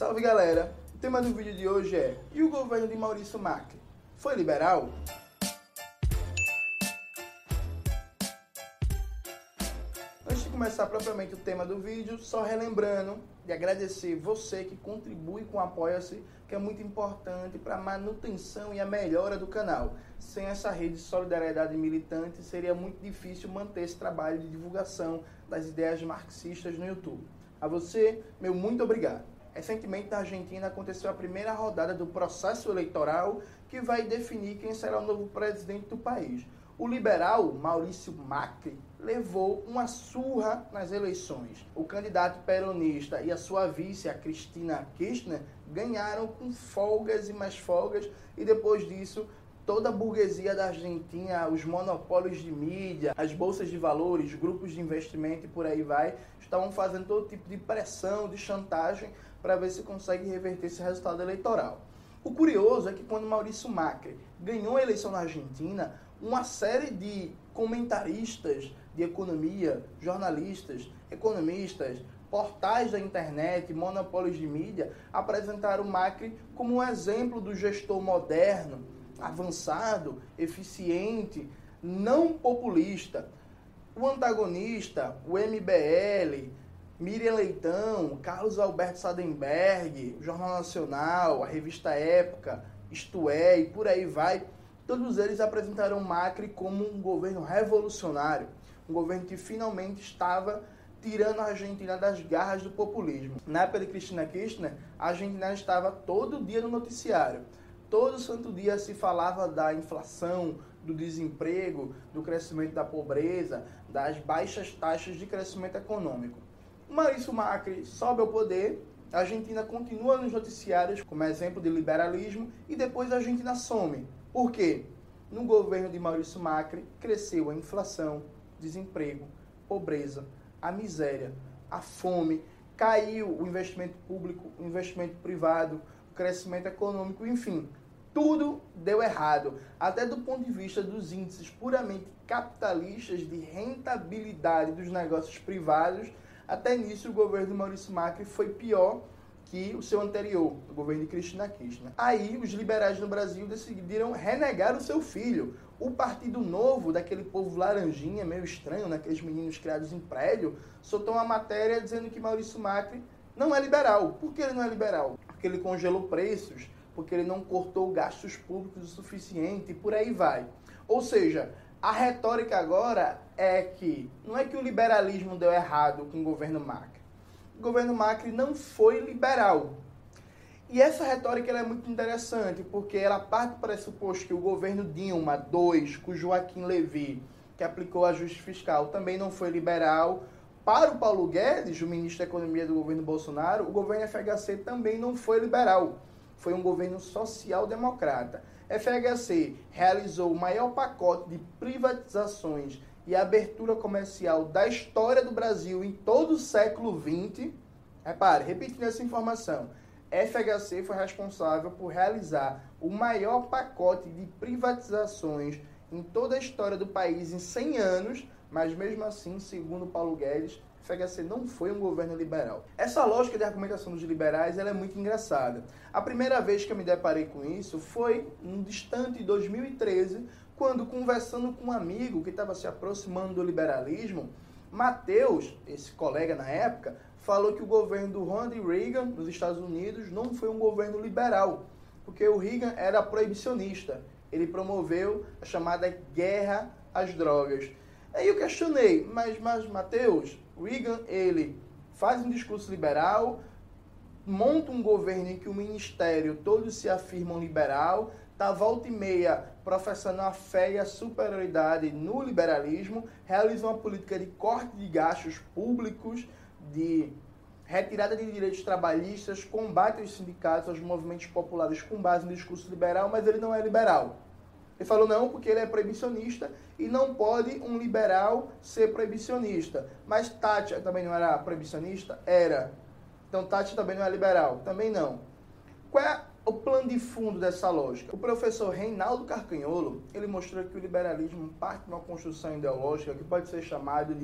Salve galera! O tema do vídeo de hoje é: e o governo de Maurício Macri foi liberal? Antes de começar propriamente o tema do vídeo, só relembrando de agradecer você que contribui com o Apoia-se, que é muito importante para a manutenção e a melhora do canal. Sem essa rede de solidariedade militante, seria muito difícil manter esse trabalho de divulgação das ideias marxistas no YouTube. A você, meu muito obrigado. Recentemente, na Argentina, aconteceu a primeira rodada do processo eleitoral que vai definir quem será o novo presidente do país. O liberal Maurício Macri levou uma surra nas eleições. O candidato peronista e a sua vice, a Cristina Kirchner, ganharam com folgas e mais folgas, e depois disso, toda a burguesia da Argentina, os monopólios de mídia, as bolsas de valores, grupos de investimento e por aí vai, estavam fazendo todo tipo de pressão, de chantagem, para ver se consegue reverter esse resultado eleitoral. O curioso é que quando Maurício Macri ganhou a eleição na Argentina, uma série de comentaristas de economia, jornalistas, economistas, portais da internet, monopólios de mídia, apresentaram o Macri como um exemplo do gestor moderno, avançado, eficiente, não populista. O antagonista, o MBL, Miriam Leitão, Carlos Alberto Sadenberg, o Jornal Nacional, a revista Época, Isto É, e por aí vai, todos eles apresentaram o Macri como um governo revolucionário, um governo que finalmente estava tirando a Argentina das garras do populismo. Na época de Cristina Kirchner, a Argentina estava todo dia no noticiário. Todo santo dia se falava da inflação, do desemprego, do crescimento da pobreza, das baixas taxas de crescimento econômico. Maurício Macri sobe ao poder, a Argentina continua nos noticiários como exemplo de liberalismo e depois a Argentina some. Por quê? No governo de Maurício Macri cresceu a inflação, desemprego, pobreza, a miséria, a fome, caiu o investimento público, o investimento privado, o crescimento econômico, enfim, tudo deu errado, até do ponto de vista dos índices puramente capitalistas de rentabilidade dos negócios privados. Até nisso, o governo de Maurício Macri foi pior que o seu anterior, o governo de Cristina Kirchner. Aí, os liberais no Brasil decidiram renegar o seu filho. O Partido Novo, daquele povo laranjinha, meio estranho, aqueles meninos criados em prédio, soltou uma matéria dizendo que Maurício Macri não é liberal. Por que ele não é liberal? Porque ele congelou preços, porque ele não cortou gastos públicos o suficiente e por aí vai. Ou seja, a retórica agora é que não é que o liberalismo deu errado com o governo Macri. O governo Macri não foi liberal. E essa retórica ela é muito interessante, porque ela parte do pressuposto que o governo Dilma II, com Joaquim Levy, que aplicou ajuste fiscal, também não foi liberal. Para o Paulo Guedes, o ministro da Economia do governo Bolsonaro, o governo FHC também não foi liberal. Foi um governo social-democrata. FHC realizou o maior pacote de privatizações e abertura comercial da história do Brasil em todo o século XX. Repare, repetindo essa informação, FHC foi responsável por realizar o maior pacote de privatizações em toda a história do país em 100 anos, mas mesmo assim, segundo Paulo Guedes, FHC não foi um governo liberal. Essa lógica de argumentação dos liberais ela é muito engraçada. A primeira vez que eu me deparei com isso foi no distante 2013, quando, conversando com um amigo que estava se aproximando do liberalismo, Matheus, esse colega na época, falou que o governo do Ronald Reagan, nos Estados Unidos, não foi um governo liberal, porque o Reagan era proibicionista. Ele promoveu a chamada guerra às drogas. Aí eu questionei, mas Matheus, Reagan, ele faz um discurso liberal, monta um governo em que o ministério todos se afirmam liberal, tá volta e meia professando a fé e a superioridade no liberalismo, realiza uma política de corte de gastos públicos, de retirada de direitos trabalhistas, combate aos sindicatos, aos movimentos populares com base no discurso liberal, mas ele não é liberal. Ele falou não, porque ele é proibicionista e não pode um liberal ser proibicionista. Mas Thatcher também não era proibicionista? Era. Então Thatcher também não é liberal? Também não. Qual é o plano de fundo dessa lógica? O professor Reinaldo Carcanholo, ele mostrou que o liberalismo parte de uma construção ideológica que pode ser chamado de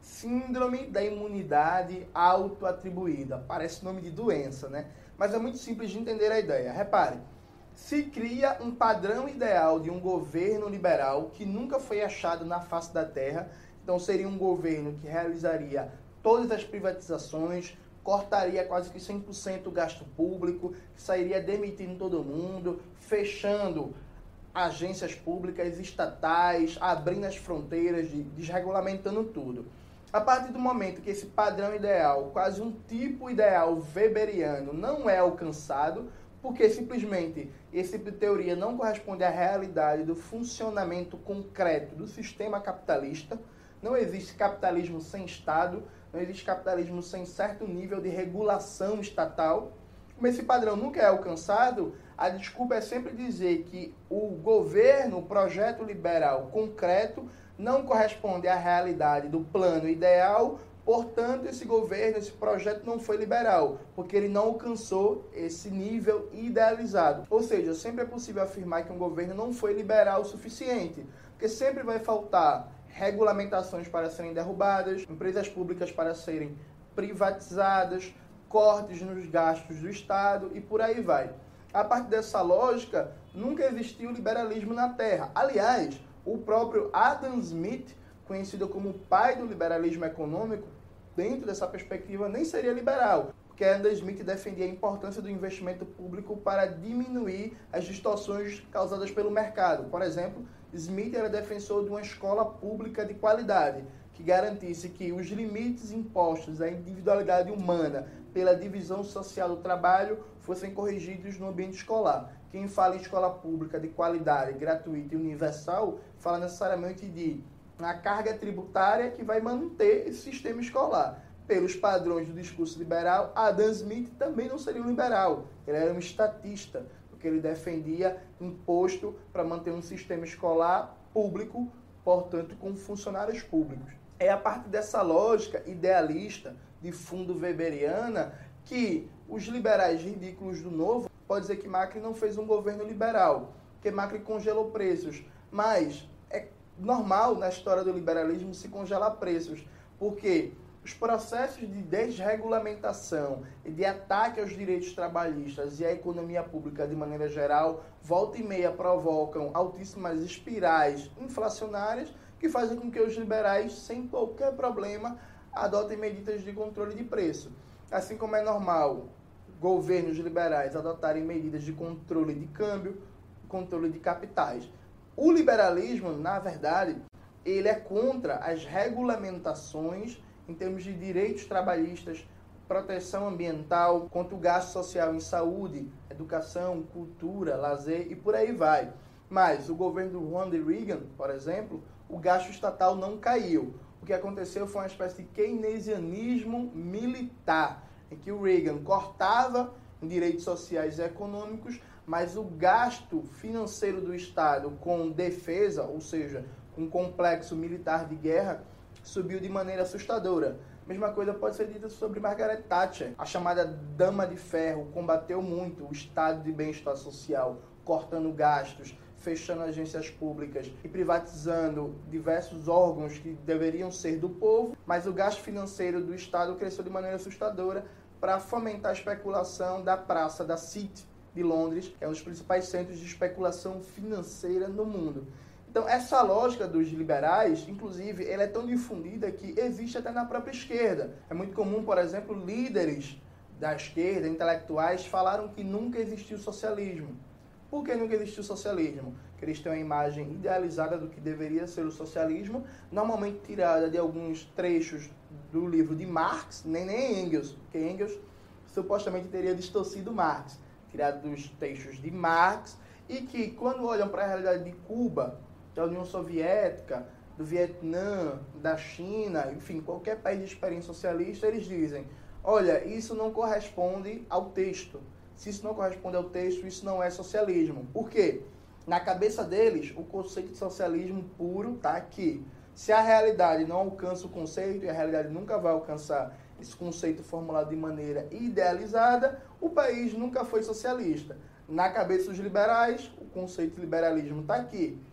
Síndrome da imunidade autoatribuída. Parece nome de doença, né? Mas é muito simples de entender a ideia. Repare, se cria um padrão ideal de um governo liberal que nunca foi achado na face da terra. Então seria um governo que realizaria todas as privatizações, cortaria quase que 100% o gasto público, sairia demitindo todo mundo, fechando agências públicas, estatais, abrindo as fronteiras, desregulamentando tudo. A partir do momento que esse padrão ideal, quase um tipo ideal weberiano, não é alcançado, porque simplesmente esse tipo de teoria não corresponde à realidade do funcionamento concreto do sistema capitalista. Não existe capitalismo sem Estado, não existe capitalismo sem certo nível de regulação estatal. Como esse padrão nunca é alcançado, a desculpa é sempre dizer que o governo, o projeto liberal concreto, não corresponde à realidade do plano ideal, portanto, esse governo, esse projeto não foi liberal, porque ele não alcançou esse nível idealizado. Ou seja, sempre é possível afirmar que um governo não foi liberal o suficiente, porque sempre vai faltar regulamentações para serem derrubadas, empresas públicas para serem privatizadas, cortes nos gastos do Estado e por aí vai. A partir dessa lógica, nunca existiu liberalismo na Terra. Aliás, o próprio Adam Smith, conhecido como o pai do liberalismo econômico, dentro dessa perspectiva nem seria liberal, porque Adam Smith defendia a importância do investimento público para diminuir as distorções causadas pelo mercado. Por exemplo, Smith era defensor de uma escola pública de qualidade, que garantisse que os limites impostos à individualidade humana pela divisão social do trabalho fossem corrigidos no ambiente escolar. Quem fala em escola pública de qualidade, gratuita e universal, fala necessariamente de uma carga tributária que vai manter esse sistema escolar. Pelos padrões do discurso liberal, Adam Smith também não seria um liberal, ele era um estatista, porque ele defendia imposto para manter um sistema escolar público, portanto, com funcionários públicos. É a partir dessa lógica idealista de fundo weberiana que os liberais ridículos do Novo podem dizer que Macri não fez um governo liberal, que Macri congelou preços, mas é normal na história do liberalismo se congelar preços, porque os processos de desregulamentação e de ataque aos direitos trabalhistas e à economia pública de maneira geral, volta e meia provocam altíssimas espirais inflacionárias que fazem com que os liberais, sem qualquer problema, adotem medidas de controle de preço. Assim como é normal governos liberais adotarem medidas de controle de câmbio, controle de capitais. O liberalismo, na verdade, ele é contra as regulamentações em termos de direitos trabalhistas, proteção ambiental, contra o gasto social em saúde, educação, cultura, lazer e por aí vai. Mas o governo do Ronald Reagan, por exemplo, o gasto estatal não caiu. O que aconteceu foi uma espécie de keynesianismo militar, em que o Reagan cortava em direitos sociais e econômicos, mas o gasto financeiro do Estado com defesa, ou seja, com complexo militar de guerra, subiu de maneira assustadora. Mesma coisa pode ser dita sobre Margaret Thatcher. A chamada Dama de Ferro combateu muito o estado de bem-estar social, cortando gastos, fechando agências públicas e privatizando diversos órgãos que deveriam ser do povo, mas o gasto financeiro do Estado cresceu de maneira assustadora para fomentar a especulação da Praça da City de Londres, que é um dos principais centros de especulação financeira no mundo. Então, essa lógica dos liberais, inclusive, ela é tão difundida que existe até na própria esquerda. É muito comum, por exemplo, líderes da esquerda, intelectuais, falaram que nunca existiu socialismo. Por que nunca existiu socialismo? Porque eles têm uma imagem idealizada do que deveria ser o socialismo, normalmente tirada de alguns trechos do livro de Marx, nem Engels, porque Engels supostamente teria distorcido Marx, tirado dos textos de Marx, e que, quando olham para a realidade de Cuba, da União Soviética, do Vietnã, da China, enfim, qualquer país de experiência socialista, eles dizem, olha, isso não corresponde ao texto. Se isso não corresponde ao texto, isso não é socialismo. Por quê? Na cabeça deles, o conceito de socialismo puro está aqui. Se a realidade não alcança o conceito, e a realidade nunca vai alcançar esse conceito formulado de maneira idealizada, o país nunca foi socialista. Na cabeça dos liberais, o conceito de liberalismo está aqui.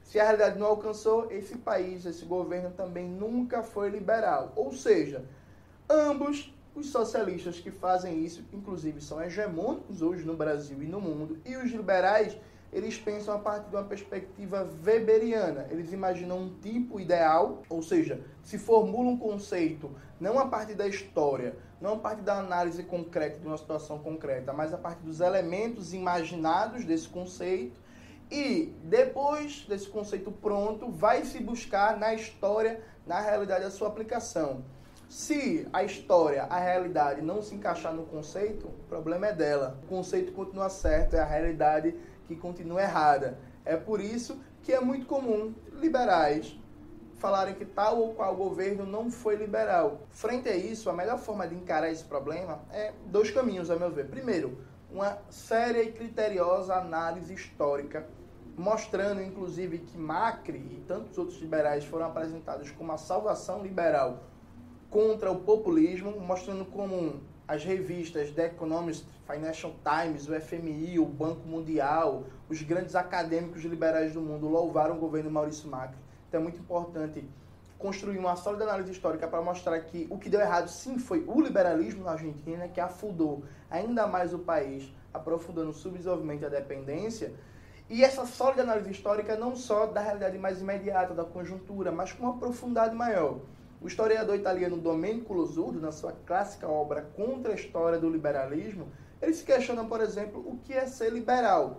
Se a realidade não alcançou, esse país, esse governo também nunca foi liberal. Ou seja, ambos os socialistas que fazem isso, inclusive, são hegemônicos hoje no Brasil e no mundo, e os liberais, eles pensam a partir de uma perspectiva weberiana. Eles imaginam um tipo ideal, ou seja, se formula um conceito não a partir da história, não a partir da análise concreta de uma situação concreta, mas a partir dos elementos imaginados desse conceito, e depois desse conceito pronto, vai se buscar na história, na realidade, a sua aplicação. Se a história, a realidade não se encaixar no conceito, o problema é dela. O conceito continua certo, é a realidade que continua errada. É por isso que é muito comum liberais falarem que tal ou qual governo não foi liberal. Frente a isso, a melhor forma de encarar esse problema é dois caminhos, a meu ver. Primeiro, uma séria e criteriosa análise histórica, mostrando, inclusive, que Macri e tantos outros liberais foram apresentados como a salvação liberal contra o populismo, mostrando como as revistas The Economist, Financial Times, o FMI, o Banco Mundial, os grandes acadêmicos liberais do mundo louvaram o governo Maurício Macri. Então é muito importante construir uma sólida análise histórica para mostrar que o que deu errado sim foi o liberalismo na Argentina, que afundou ainda mais o país, aprofundando o subdesenvolvimento e a dependência. E essa sólida análise histórica não só da realidade mais imediata, da conjuntura, mas com uma profundidade maior. O historiador italiano Domenico Losurdo, na sua clássica obra Contra a História do Liberalismo, ele se questiona, por exemplo, o que é ser liberal.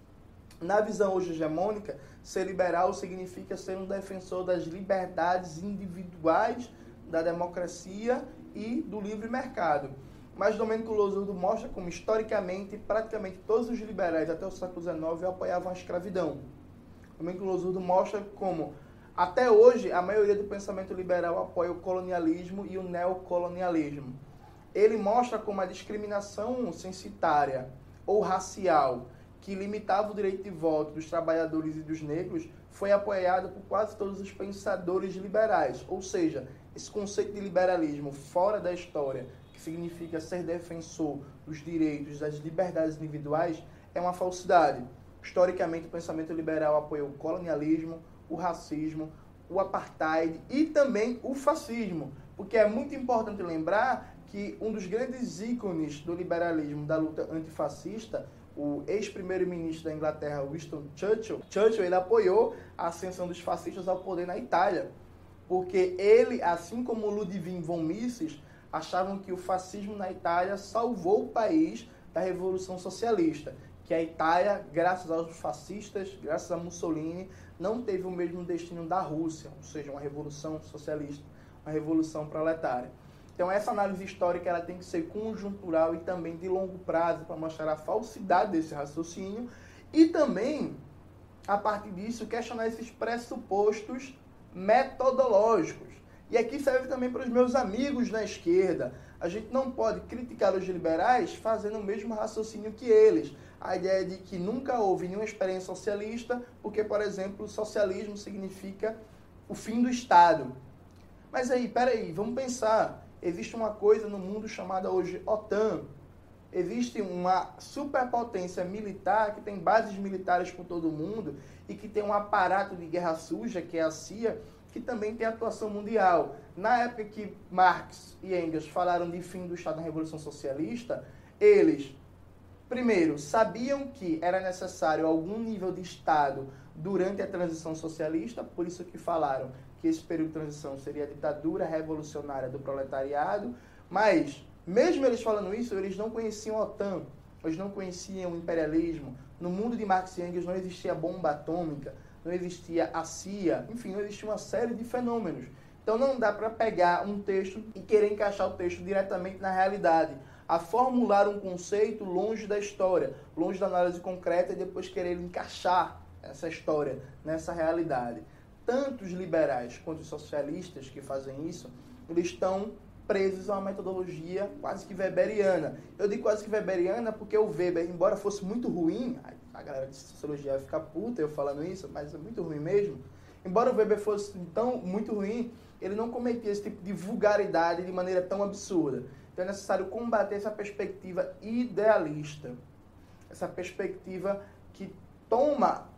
Na visão hoje hegemônica, ser liberal significa ser um defensor das liberdades individuais, da democracia e do livre mercado. Mas Domenico Losurdo mostra como, historicamente, praticamente todos os liberais até o século XIX apoiavam a escravidão. Domenico Losurdo mostra como, até hoje, a maioria do pensamento liberal apoia o colonialismo e o neocolonialismo. Ele mostra como a discriminação censitária ou racial, que limitava o direito de voto dos trabalhadores e dos negros, foi apoiado por quase todos os pensadores liberais. Ou seja, esse conceito de liberalismo fora da história, que significa ser defensor dos direitos, das liberdades individuais, é uma falsidade. Historicamente, o pensamento liberal apoiou o colonialismo, o racismo, o apartheid e também o fascismo. Porque é muito importante lembrar que um dos grandes ícones do liberalismo, da luta antifascista, o ex-primeiro-ministro da Inglaterra, Winston Churchill, ele apoiou a ascensão dos fascistas ao poder na Itália. Porque ele, assim como Ludwig von Mises, achavam que o fascismo na Itália salvou o país da Revolução Socialista. Que a Itália, graças aos fascistas, graças a Mussolini, não teve o mesmo destino da Rússia, ou seja, uma revolução socialista, uma revolução proletária. Então essa análise histórica ela tem que ser conjuntural e também de longo prazo para mostrar a falsidade desse raciocínio e também, a partir disso, questionar esses pressupostos metodológicos. E aqui serve também para os meus amigos na esquerda. A gente não pode criticar os liberais fazendo o mesmo raciocínio que eles. A ideia de que nunca houve nenhuma experiência socialista, porque, por exemplo, o socialismo significa o fim do Estado. Mas aí, peraí, vamos pensar. Existe uma coisa no mundo chamada hoje OTAN. Existe uma superpotência militar que tem bases militares por todo o mundo e que tem um aparato de guerra suja, que é a CIA, que também tem atuação mundial. Na época que Marx e Engels falaram de fim do Estado na Revolução Socialista, eles, primeiro, sabiam que era necessário algum nível de Estado durante a transição socialista, por isso que falaram que esse período de transição seria a ditadura revolucionária do proletariado, mas, mesmo eles falando isso, eles não conheciam a OTAN, eles não conheciam o imperialismo. No mundo de Marx e Engels não existia bomba atômica, não existia a CIA, enfim, não existia uma série de fenômenos. Então não dá para pegar um texto e querer encaixar o texto diretamente na realidade, a formular um conceito longe da história, longe da análise concreta e depois querer encaixar essa história nessa realidade. Tanto os liberais quanto os socialistas que fazem isso, eles estão presos a uma metodologia quase que weberiana. Eu digo quase que weberiana porque o Weber, embora fosse muito ruim, a galera de sociologia vai ficar puta eu falando isso, mas é muito ruim mesmo. Embora o Weber fosse tão muito ruim, ele não cometia esse tipo de vulgaridade de maneira tão absurda. Então é necessário combater essa perspectiva idealista, essa perspectiva que toma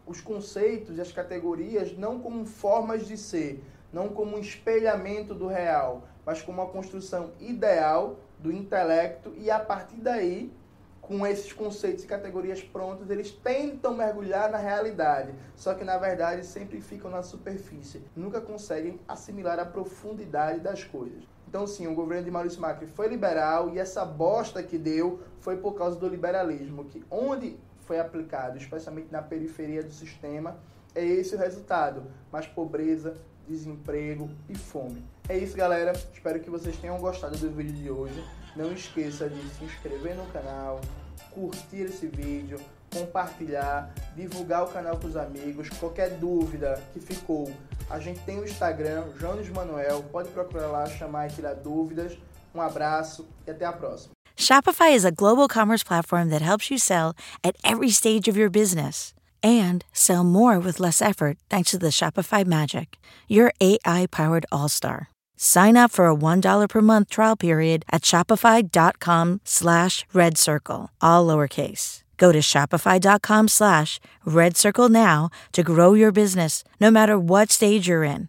os conceitos e as categorias não como formas de ser, não como um espelhamento do real, mas como uma construção ideal do intelecto, e a partir daí, com esses conceitos e categorias prontos, eles tentam mergulhar na realidade, só que na verdade sempre ficam na superfície, nunca conseguem assimilar a profundidade das coisas. Então sim, o governo de Maurício Macri foi liberal, e essa bosta que deu foi por causa do liberalismo, que onde foi aplicado, especialmente na periferia do sistema, é esse o resultado: mais pobreza, desemprego e fome. É isso, galera. Espero que vocês tenham gostado do vídeo de hoje. Não esqueça de se inscrever no canal, curtir esse vídeo, compartilhar, divulgar o canal com os amigos. Qualquer dúvida que ficou, a gente tem o Instagram, Jones Manuel, pode procurar lá, chamar e tirar dúvidas. Um abraço e até a próxima. Shopify is a global commerce platform that helps you sell at every stage of your business and sell more with less effort thanks to the Shopify Magic, your AI-powered all-star. Sign up for a $1 per month trial period at shopify.com/redcircle, all lowercase. Go to shopify.com/redcircle now to grow your business no matter what stage you're in.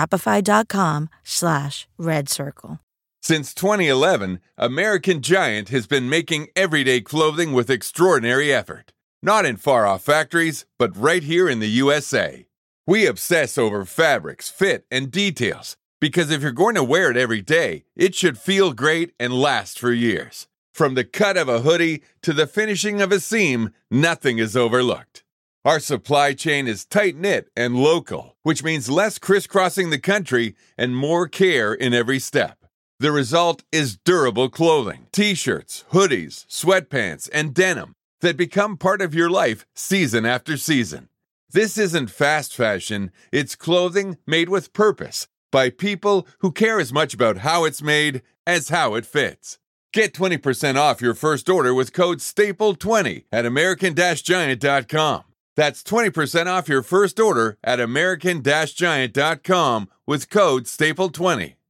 Shopify.com/redcircle. Since 2011, American Giant has been making everyday clothing with extraordinary effort. Not in far-off factories, but right here in the USA. We obsess over fabrics, fit, and details, because if you're going to wear it every day, it should feel great and last for years. From the cut of a hoodie to the finishing of a seam, nothing is overlooked. Our supply chain is tight-knit and local, which means less crisscrossing the country and more care in every step. The result is durable clothing, t-shirts, hoodies, sweatpants, and denim that become part of your life season after season. This isn't fast fashion, it's clothing made with purpose by people who care as much about how it's made as how it fits. Get 20% off your first order with code STAPLE20 at American-Giant.com. That's 20% off your first order at American-Giant.com with code STAPLE20.